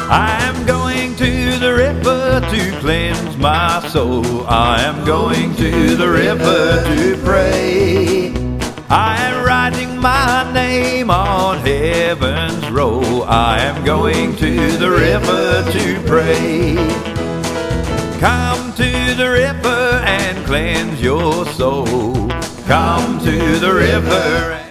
I am going to the river to cleanse my soul. I am going to the river to pray. I am writing my name on heaven's roll. I am going to the river to pray. Come to the river and cleanse your soul. Come to the river.